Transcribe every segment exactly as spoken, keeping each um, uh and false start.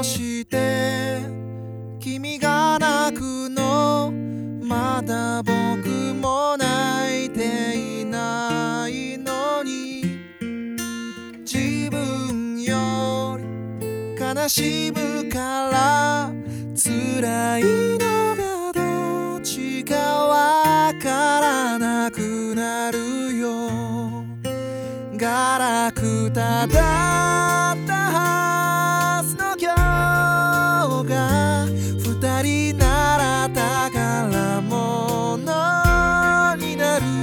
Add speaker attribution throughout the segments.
Speaker 1: どして君が泣くのまだ僕も泣いていないのに自分より悲しむから辛いのがどっちかわからなくなるよガラクタだったはずの今日が二人なら宝物になる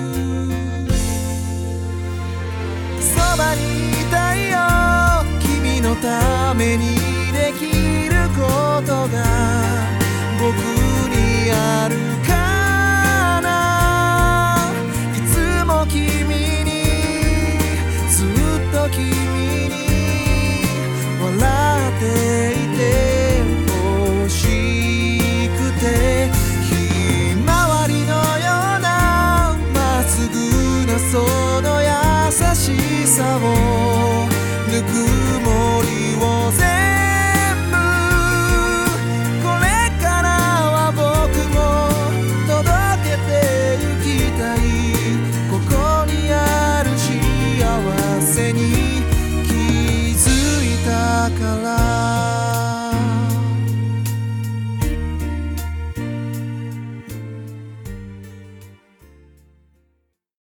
Speaker 1: そばにいたいよ君のためにできることが僕にあるかないつも君にずっと君に笑っていて欲しくてひまわりのようなまっすぐなその優しさをぬくも